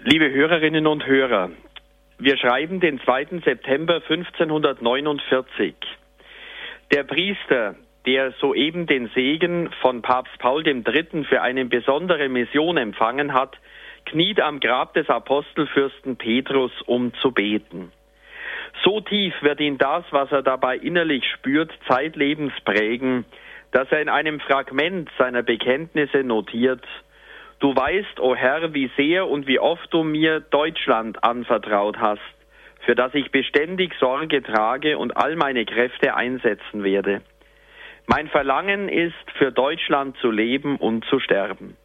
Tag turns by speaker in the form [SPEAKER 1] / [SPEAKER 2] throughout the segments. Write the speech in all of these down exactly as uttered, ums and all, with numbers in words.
[SPEAKER 1] Liebe Hörerinnen und Hörer, wir schreiben den zweiten September fünfzehnhundertneunundvierzig. Der Priester, der soeben den Segen von Papst Paul der Dritte für eine besondere Mission empfangen hat, kniet am Grab des Apostelfürsten Petrus, um zu beten. So tief wird ihn das, was er dabei innerlich spürt, zeitlebens prägen, dass er in einem Fragment seiner Bekenntnisse notiert: Du weißt, o Herr, wie sehr und wie oft du mir Deutschland anvertraut hast, für das ich beständig Sorge trage und all meine Kräfte einsetzen werde. Mein Verlangen ist, für Deutschland zu leben und zu sterben.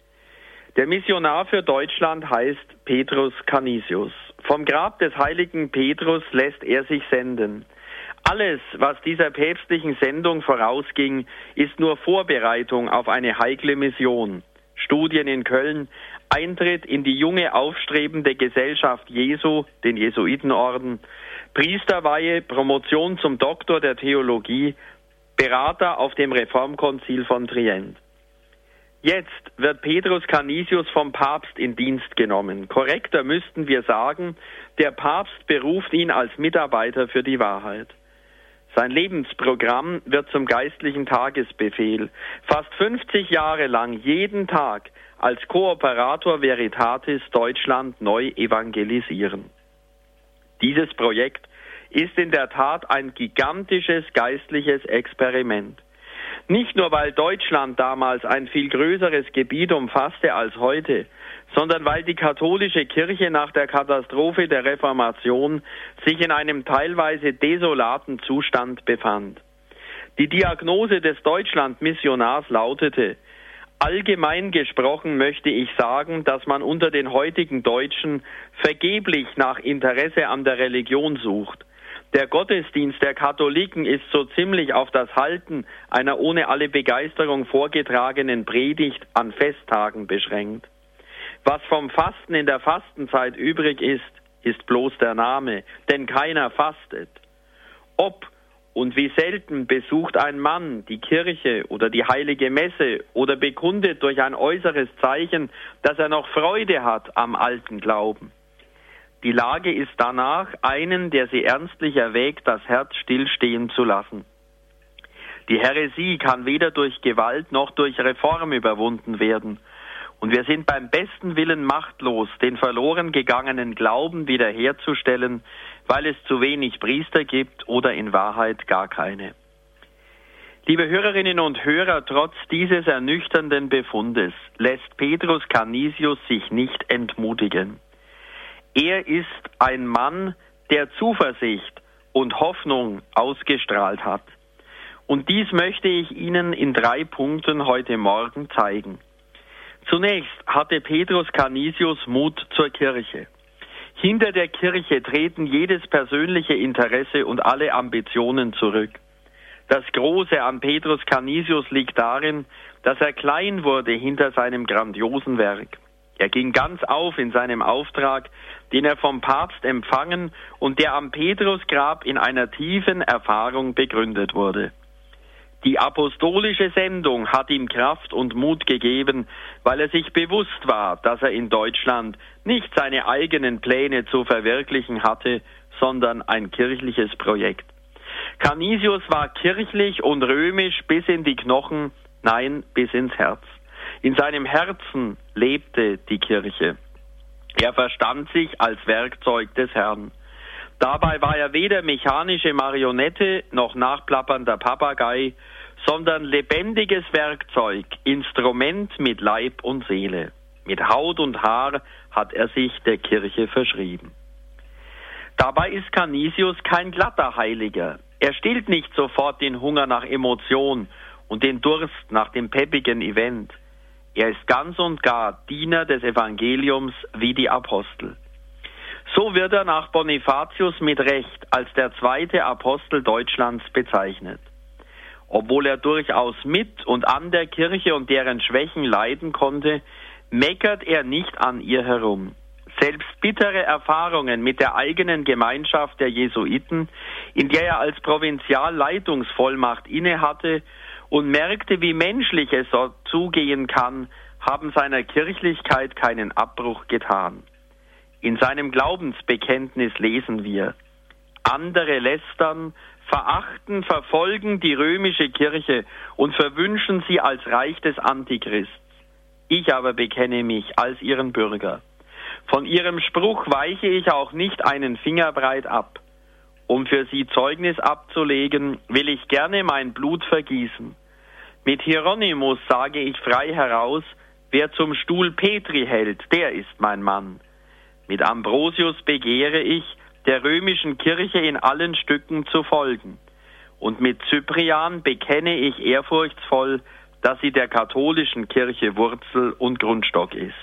[SPEAKER 1] Der Missionar für Deutschland heißt Petrus Canisius. Vom Grab des heiligen Petrus lässt er sich senden. Alles, was dieser päpstlichen Sendung vorausging, ist nur Vorbereitung auf eine heikle Mission. Studien in Köln, Eintritt in die junge, aufstrebende Gesellschaft Jesu, den Jesuitenorden, Priesterweihe, Promotion zum Doktor der Theologie, Berater auf dem Reformkonzil von Trient. Jetzt wird Petrus Canisius vom Papst in Dienst genommen. Korrekter müssten wir sagen, der Papst beruft ihn als Mitarbeiter für die Wahrheit. Sein Lebensprogramm wird zum geistlichen Tagesbefehl. Fast fünfzig Jahre lang jeden Tag als Cooperator Veritatis Deutschland neu evangelisieren. Dieses Projekt ist in der Tat ein gigantisches geistliches Experiment. Nicht nur, weil Deutschland damals ein viel größeres Gebiet umfasste als heute, sondern weil die katholische Kirche nach der Katastrophe der Reformation sich in einem teilweise desolaten Zustand befand. Die Diagnose des Deutschland-Missionars lautete: Allgemein gesprochen möchte ich sagen, dass man unter den heutigen Deutschen vergeblich nach Interesse an der Religion sucht. Der Gottesdienst der Katholiken ist so ziemlich auf das Halten einer ohne alle Begeisterung vorgetragenen Predigt an Festtagen beschränkt. Was vom Fasten in der Fastenzeit übrig ist, ist bloß der Name, denn keiner fastet. Ob und wie selten besucht ein Mann die Kirche oder die heilige Messe oder bekundet durch ein äußeres Zeichen, dass er noch Freude hat am alten Glauben. Die Lage ist danach, einen, der sie ernstlich erwägt, das Herz stillstehen zu lassen. Die Häresie kann weder durch Gewalt noch durch Reform überwunden werden. Und wir sind beim besten Willen machtlos, den verloren gegangenen Glauben wiederherzustellen, weil es zu wenig Priester gibt oder in Wahrheit gar keine. Liebe Hörerinnen und Hörer, trotz dieses ernüchternden Befundes lässt Petrus Canisius sich nicht entmutigen. Er ist ein Mann, der Zuversicht und Hoffnung ausgestrahlt hat. Und dies möchte ich Ihnen in drei Punkten heute Morgen zeigen. Zunächst hatte Petrus Canisius Mut zur Kirche. Hinter der Kirche treten jedes persönliche Interesse und alle Ambitionen zurück. Das Große an Petrus Canisius liegt darin, dass er klein wurde hinter seinem grandiosen Werk. Er ging ganz auf in seinem Auftrag, den er vom Papst empfangen und der am Petrusgrab in einer tiefen Erfahrung begründet wurde. Die apostolische Sendung hat ihm Kraft und Mut gegeben, weil er sich bewusst war, dass er in Deutschland nicht seine eigenen Pläne zu verwirklichen hatte, sondern ein kirchliches Projekt. Canisius war kirchlich und römisch bis in die Knochen, nein, bis ins Herz. In seinem Herzen lebte die Kirche. Er verstand sich als Werkzeug des Herrn. Dabei war er weder mechanische Marionette noch nachplappernder Papagei, sondern lebendiges Werkzeug, Instrument mit Leib und Seele. Mit Haut und Haar hat er sich der Kirche verschrieben. Dabei ist Canisius kein glatter Heiliger. Er stillt nicht sofort den Hunger nach Emotion und den Durst nach dem peppigen Event. Er ist ganz und gar Diener des Evangeliums wie die Apostel. So wird er nach Bonifatius mit Recht als der zweite Apostel Deutschlands bezeichnet. Obwohl er durchaus mit und an der Kirche und deren Schwächen leiden konnte, meckert er nicht an ihr herum. Selbst bittere Erfahrungen mit der eigenen Gemeinschaft der Jesuiten, in der er als Provinzial Leitungsvollmacht innehatte und merkte, wie menschlich es so zugehen kann, haben seiner Kirchlichkeit keinen Abbruch getan. In seinem Glaubensbekenntnis lesen wir: Andere lästern, verachten, verfolgen die römische Kirche und verwünschen sie als Reich des Antichrists. Ich aber bekenne mich als ihren Bürger. Von ihrem Spruch weiche ich auch nicht einen Fingerbreit ab. Um für sie Zeugnis abzulegen, will ich gerne mein Blut vergießen. Mit Hieronymus sage ich frei heraus, wer zum Stuhl Petri hält, der ist mein Mann. Mit Ambrosius begehre ich, der römischen Kirche in allen Stücken zu folgen. Und mit Cyprian bekenne ich ehrfurchtsvoll, dass sie der katholischen Kirche Wurzel und Grundstock ist.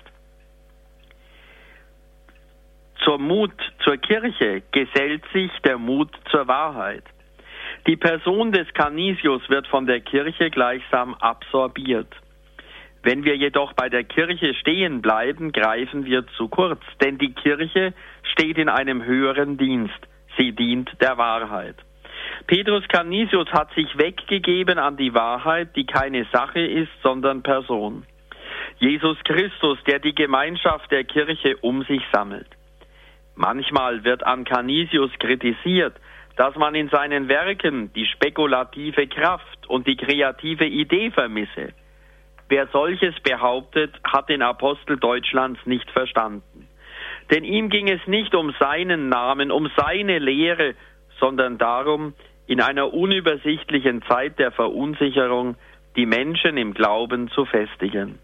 [SPEAKER 1] Zur Mut zur Kirche gesellt sich der Mut zur Wahrheit. Die Person des Canisius wird von der Kirche gleichsam absorbiert. Wenn wir jedoch bei der Kirche stehen bleiben, greifen wir zu kurz, denn die Kirche steht in einem höheren Dienst. Sie dient der Wahrheit. Petrus Canisius hat sich weggegeben an die Wahrheit, die keine Sache ist, sondern Person. Jesus Christus, der die Gemeinschaft der Kirche um sich sammelt. Manchmal wird an Canisius kritisiert, dass man in seinen Werken die spekulative Kraft und die kreative Idee vermisse. Wer solches behauptet, hat den Apostel Deutschlands nicht verstanden. Denn ihm ging es nicht um seinen Namen, um seine Lehre, sondern darum, in einer unübersichtlichen Zeit der Verunsicherung die Menschen im Glauben zu festigen.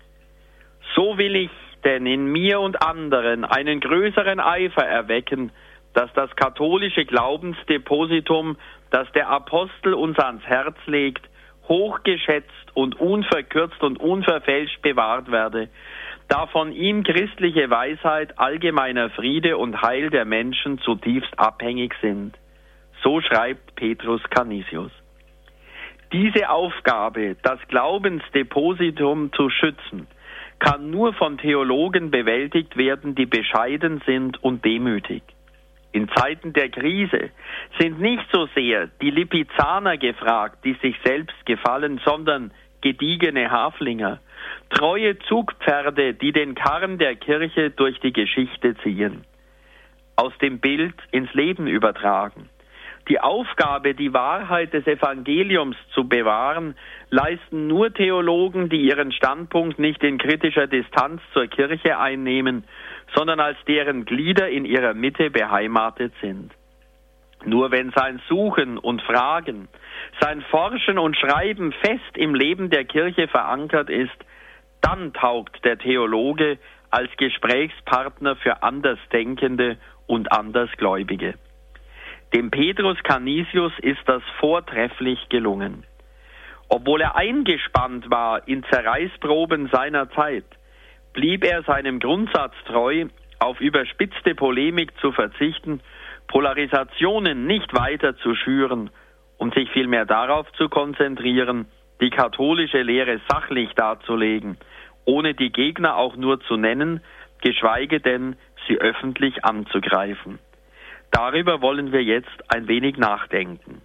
[SPEAKER 1] So will ich denn in mir und anderen einen größeren Eifer erwecken, dass das katholische Glaubensdepositum, das der Apostel uns ans Herz legt, hochgeschätzt und unverkürzt und unverfälscht bewahrt werde, da von ihm christliche Weisheit, allgemeiner Friede und Heil der Menschen zutiefst abhängig sind. So schreibt Petrus Canisius. Diese Aufgabe, das Glaubensdepositum zu schützen, kann nur von Theologen bewältigt werden, die bescheiden sind und demütig. In Zeiten der Krise sind nicht so sehr die Lipizzaner gefragt, die sich selbst gefallen, sondern gediegene Haflinger, treue Zugpferde, die den Karren der Kirche durch die Geschichte ziehen, aus dem Bild ins Leben übertragen. Die Aufgabe, die Wahrheit des Evangeliums zu bewahren, leisten nur Theologen, die ihren Standpunkt nicht in kritischer Distanz zur Kirche einnehmen, sondern als deren Glieder in ihrer Mitte beheimatet sind. Nur wenn sein Suchen und Fragen, sein Forschen und Schreiben fest im Leben der Kirche verankert ist, dann taugt der Theologe als Gesprächspartner für Andersdenkende und Andersgläubige. Dem Petrus Canisius ist das vortrefflich gelungen. Obwohl er eingespannt war in Zerreißproben seiner Zeit, blieb er seinem Grundsatz treu, auf überspitzte Polemik zu verzichten, Polarisationen nicht weiter zu schüren und sich vielmehr darauf zu konzentrieren, die katholische Lehre sachlich darzulegen, ohne die Gegner auch nur zu nennen, geschweige denn sie öffentlich anzugreifen. Darüber wollen wir jetzt ein wenig nachdenken.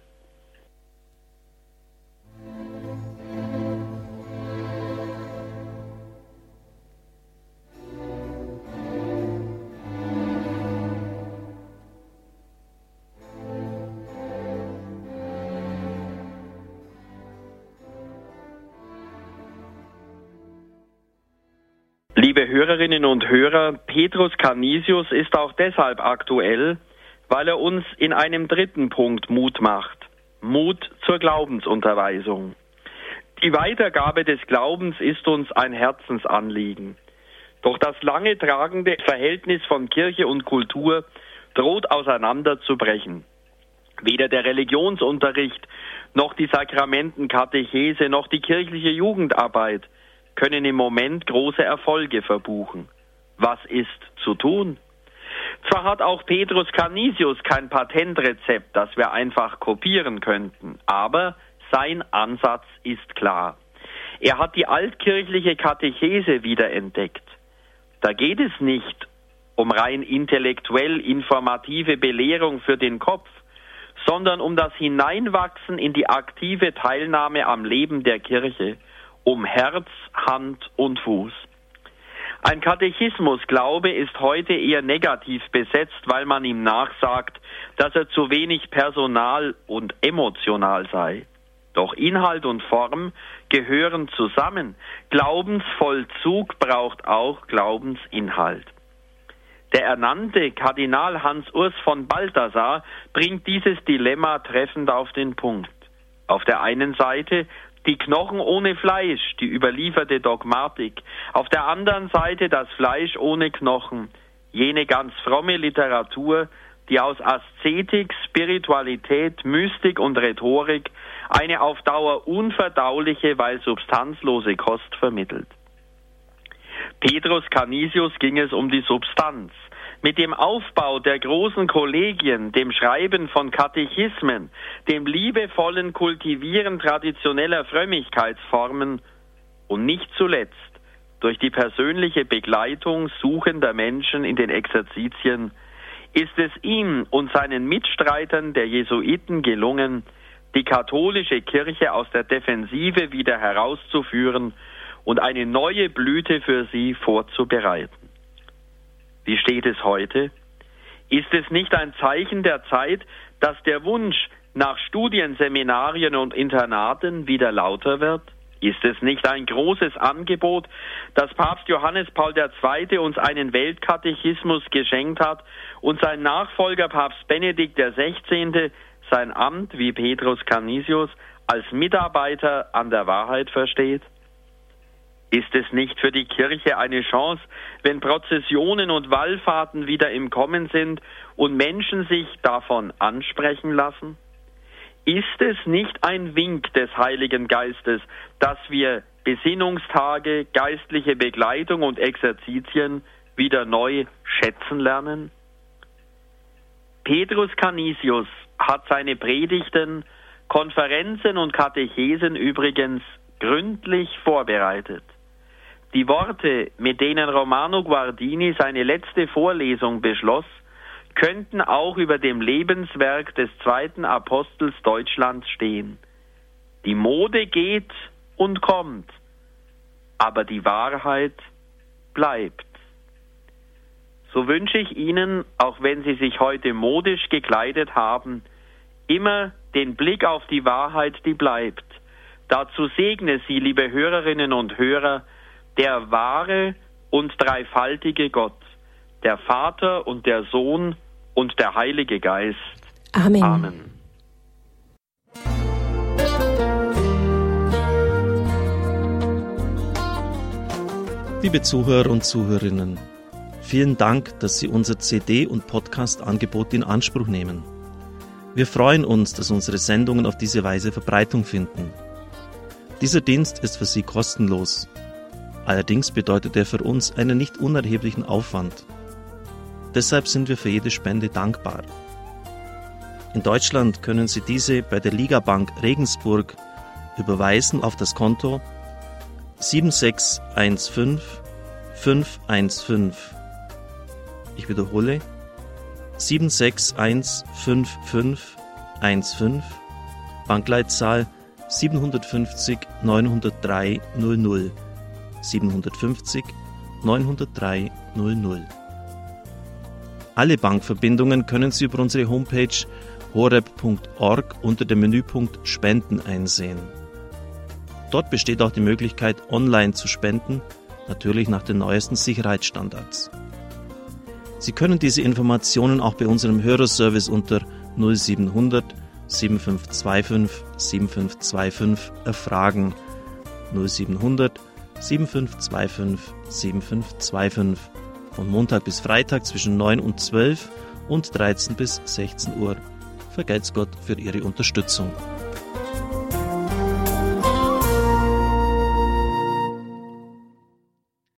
[SPEAKER 1] Liebe Hörerinnen und Hörer, Petrus Canisius ist auch deshalb aktuell, weil er uns in einem dritten Punkt Mut macht. Mut zur Glaubensunterweisung. Die Weitergabe des Glaubens ist uns ein Herzensanliegen. Doch das lange tragende Verhältnis von Kirche und Kultur droht auseinanderzubrechen. Weder der Religionsunterricht, noch die Sakramentenkatechese, noch die kirchliche Jugendarbeit können im Moment große Erfolge verbuchen. Was ist zu tun? Zwar hat auch Petrus Canisius kein Patentrezept, das wir einfach kopieren könnten, aber sein Ansatz ist klar. Er hat die altkirchliche Katechese wiederentdeckt. Da geht es nicht um rein intellektuell informative Belehrung für den Kopf, sondern um das Hineinwachsen in die aktive Teilnahme am Leben der Kirche, um Herz, Hand und Fuß. Ein Katechismusglaube ist heute eher negativ besetzt, weil man ihm nachsagt, dass er zu wenig personal und emotional sei. Doch Inhalt und Form gehören zusammen. Glaubensvollzug braucht auch Glaubensinhalt. Der ernannte Kardinal Hans-Urs von Balthasar bringt dieses Dilemma treffend auf den Punkt. Auf der einen Seite die Knochen ohne Fleisch, die überlieferte Dogmatik. Auf der anderen Seite das Fleisch ohne Knochen, jene ganz fromme Literatur, die aus Aszetik, Spiritualität, Mystik und Rhetorik eine auf Dauer unverdauliche, weil substanzlose Kost vermittelt. Petrus Canisius ging es um die Substanz. Mit dem Aufbau der großen Kollegien, dem Schreiben von Katechismen, dem liebevollen Kultivieren traditioneller Frömmigkeitsformen und nicht zuletzt durch die persönliche Begleitung suchender Menschen in den Exerzitien ist es ihm und seinen Mitstreitern der Jesuiten gelungen, die katholische Kirche aus der Defensive wieder herauszuführen und eine neue Blüte für sie vorzubereiten. Wie steht es heute? Ist es nicht ein Zeichen der Zeit, dass der Wunsch nach Studienseminarien und Internaten wieder lauter wird? Ist es nicht ein großes Angebot, dass Papst Johannes Paul der Zweite uns einen Weltkatechismus geschenkt hat und sein Nachfolger Papst Benedikt der Sechzehnte sein Amt, wie Petrus Canisius, als Mitarbeiter an der Wahrheit versteht? Ist es nicht für die Kirche eine Chance, wenn Prozessionen und Wallfahrten wieder im Kommen sind und Menschen sich davon ansprechen lassen? Ist es nicht ein Wink des Heiligen Geistes, dass wir Besinnungstage, geistliche Begleitung und Exerzitien wieder neu schätzen lernen? Petrus Canisius hat seine Predigten, Konferenzen und Katechesen übrigens gründlich vorbereitet. Die Worte, mit denen Romano Guardini seine letzte Vorlesung beschloss, könnten auch über dem Lebenswerk des zweiten Apostels Deutschlands stehen. Die Mode geht und kommt, aber die Wahrheit bleibt. So wünsche ich Ihnen, auch wenn Sie sich heute modisch gekleidet haben, immer den Blick auf die Wahrheit, die bleibt. Dazu segne Sie, liebe Hörerinnen und Hörer, der wahre und dreifaltige Gott, der Vater und der Sohn und der Heilige Geist.
[SPEAKER 2] Amen.
[SPEAKER 1] Amen.
[SPEAKER 3] Liebe Zuhörer und Zuhörerinnen, vielen Dank, dass Sie unser C D- und Podcast-Angebot in Anspruch nehmen. Wir freuen uns, dass unsere Sendungen auf diese Weise Verbreitung finden. Dieser Dienst ist für Sie kostenlos. Allerdings bedeutet er für uns einen nicht unerheblichen Aufwand. Deshalb sind wir für jede Spende dankbar. In Deutschland können Sie diese bei der Ligabank Regensburg überweisen auf das Konto sieben sechs eins fünf fünf eins fünf. Ich wiederhole sieben sechs eins fünf fünf eins fünf, Bankleitzahl siebenhundertfünfzig neunhundertdrei null null, siebenhundertfünfzig neunhundertdrei null null. Alle Bankverbindungen können Sie über unsere Homepage horeb punkt org unter dem Menüpunkt Spenden einsehen. Dort besteht auch die Möglichkeit, online zu spenden, natürlich nach den neuesten Sicherheitsstandards. Sie können diese Informationen auch bei unserem Hörerservice unter null siebenhundert sieben fünf zwei fünf sieben fünf zwei fünf erfragen. null siebenhundert sieben fünf zwei fünf sieben fünf zwei fünf. Von Montag bis Freitag zwischen neun und zwölf und dreizehn bis sechzehn Uhr. Vergelt's Gott für Ihre Unterstützung.